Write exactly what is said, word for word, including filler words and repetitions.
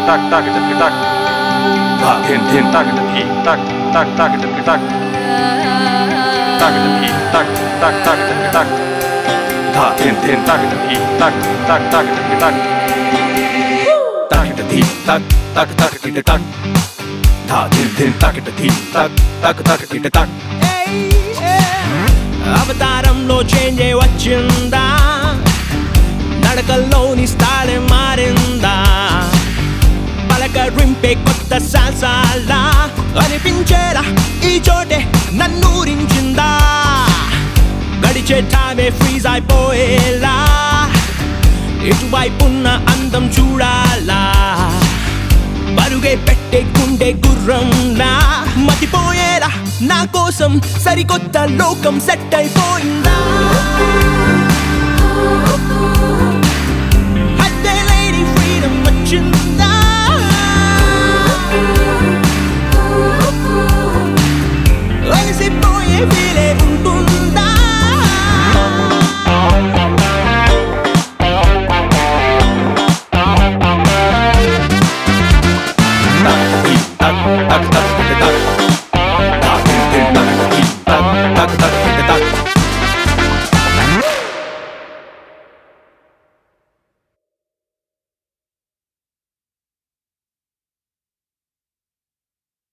tak tak tak tak tak tin tin tak ti tak tak tak tak tak tak ti tak tak tak tak tak tin tin tak ti tak tak tak tak tak ti tak tak tak tak tak tin tin tak ti tak tak tak tak అవతారంలో change వచ్చిందా నడకల్లోని style మారిందా పలకరింపే కొత్త సాల్సాలా అనిపించేలా ఈ చోటే నన్నూరించిందా గడిచే టైమే ఫ్రీజ్ అయిపోయేలా ఇటువైపున్న అందం చూడాలా పరుగే పెట్టే గుండె గుర్రంలా మతిపోయేలా నా కోసం సరికొత్త లోకం సెట్ అయిపోయిందా అదే లేడీ ఫ్రీడమ్ వచ్చిందా